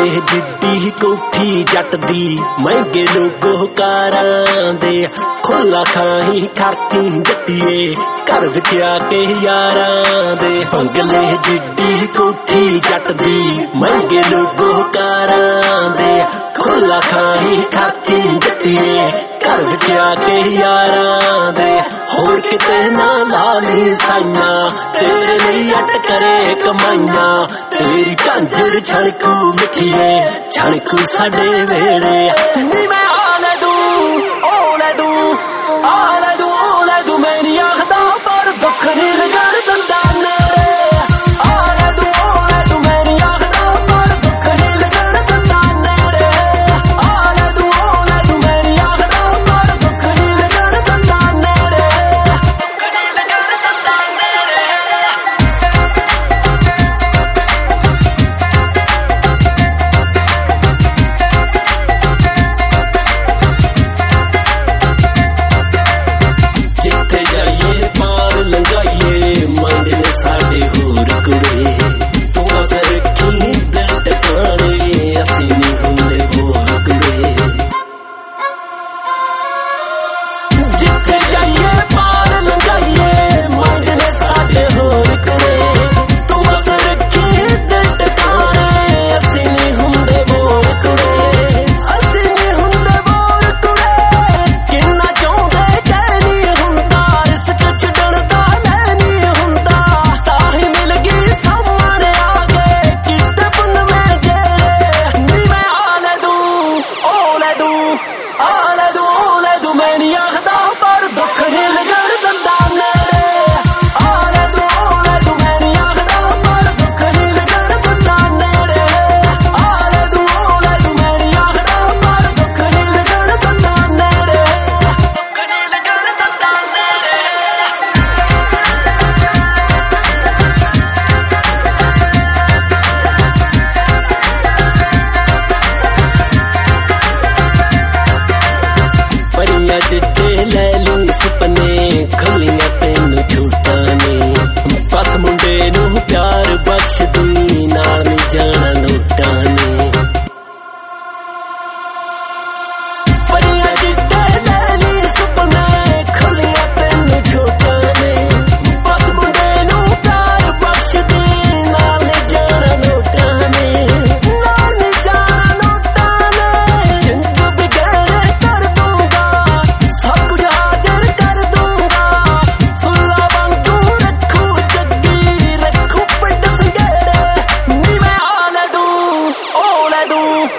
जिड्डी कोठी जट दी महंगे लोगो कारां दे खुला खाही खर्ची जट्टिए घर विच आके यारां दे बंगले जिड्डी कोठी जट दी महंगे लोगो कारां दे खुला खाही खर्ची जट्टिए घर विच आके यारां दे होर किते ना लाली साइयां तेरे लिए अट करे कमाइयां तेरी झांझर छणकू मिठिए छणकू साडे वेड़े नी मैं आले दूं ओले दूं आले दूं ओले दूं मेरी आखदा पर दुख नहीं लगण दिंदा नेड़े आले दूं ओले दूं मेरी आखदा पर दुख नहीं लगण दिंदा नेड़े आले दूं ओले दूं मेरी आखदा पर दुख नहीं लगण दिंदा नेड़े दुख नहीं लगण दिंदा नेड़े जिथे जाइए पार लंघाइए मंडे ने साडे होर कुड़े तू बस रखी दिल टकाने असी नहीं हुंदे बोर कुड़े जिथे जाइए पार लंघाइए मंडे ने साडे होर कुड़े तू बस रखी दिल टकाने असी नहीं हुंदे बोर कुड़े असी नहीं हुंदे बोर कुड़े किन्ना चाहुंदे कहनी हुंदा रिस्क छड्डण दा लैनी हुंदा ताही मिल गई सामने आ गए किते पुन में जेड़े नी मैं आले दूं ओले दूं आले दूं ओले दूं मैनी आखदा पर दुख नहीं लगण दिंदा नेड़े आले दूं ओले दूं मैनी आखदा पर दुख नहीं लगण दिंदा नेड़े आले दूं ओले दूं मैनी आखदा पर दुख नहीं लगण दिंदा नेड़े दुख नहीं लगण दिंदा नेड़े परियां चिट्टे लै लूं सुपने खुलियां तैनू झूठां ने बस मुंडे नू प्यार बख्श दी नाल नहीं जाना नोटां ने परियां चिट्टे लै लूं सुपने खुलियां तैनू झूठां ने बस मुंडे नू प्यार बख्श दी नाल नहीं जाना नोटां ने नाल नहीं जाना नोटां ने जिंद बिगड़े कर दूंगा सब कुछ हाजिर कर दूंगा फुल्ला वांगू रखू जग्गी रखू पिंड संगेड़े नी मैं आले दूं ओले दूं